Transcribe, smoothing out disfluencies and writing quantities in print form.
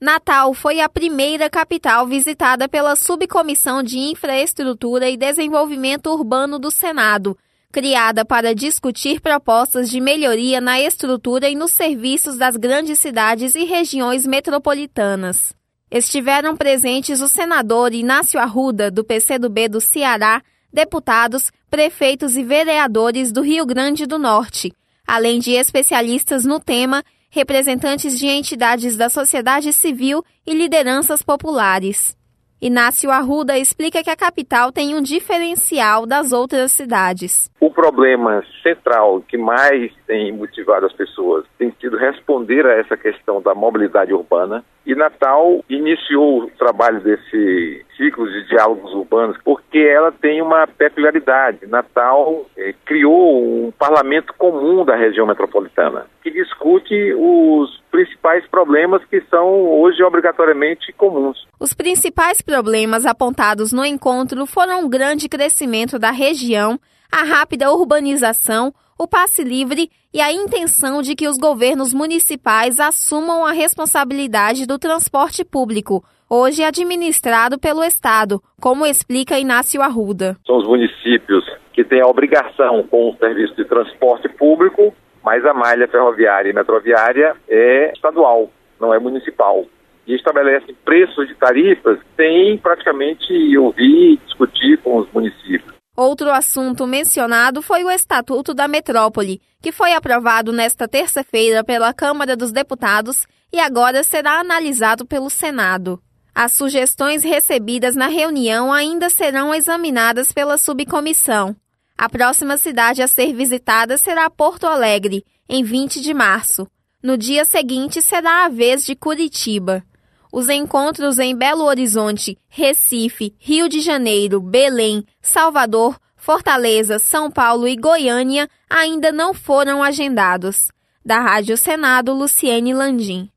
Natal foi a primeira capital visitada pela Subcomissão de Infraestrutura e Desenvolvimento Urbano do Senado, criada para discutir propostas de melhoria na estrutura e nos serviços das grandes cidades e regiões metropolitanas. Estiveram presentes o senador Inácio Arruda, do PCdoB do Ceará, deputados, prefeitos e vereadores do Rio Grande do Norte, além de especialistas no tema, representantes de entidades da sociedade civil e lideranças populares. Inácio Arruda explica que a capital tem um diferencial das outras cidades. O problema central que mais tem motivado as pessoas tem sido responder a essa questão da mobilidade urbana. E Natal iniciou o trabalho desse ciclo de diálogos urbanos porque ela tem uma peculiaridade. Natal criou um parlamento comum da região metropolitana que discute os principais problemas que são hoje obrigatoriamente comuns. Os principais problemas apontados no encontro foram o grande crescimento da região, a rápida urbanização, o passe livre e a intenção de que os governos municipais assumam a responsabilidade do transporte público, hoje administrado pelo Estado, como explica Inácio Arruda. São os municípios que têm a obrigação com o serviço de transporte público, mas a malha ferroviária e metroviária é estadual, não é municipal. E estabelece preços de tarifas sem praticamente ouvir e discutir com os municípios. Outro assunto mencionado foi o Estatuto da Metrópole, que foi aprovado nesta terça-feira pela Câmara dos Deputados e agora será analisado pelo Senado. As sugestões recebidas na reunião ainda serão examinadas pela subcomissão. A próxima cidade a ser visitada será Porto Alegre, em 20 de março. No dia seguinte será a vez de Curitiba. Os encontros em Belo Horizonte, Recife, Rio de Janeiro, Belém, Salvador, Fortaleza, São Paulo e Goiânia ainda não foram agendados. Da Rádio Senado, Luciene Landim.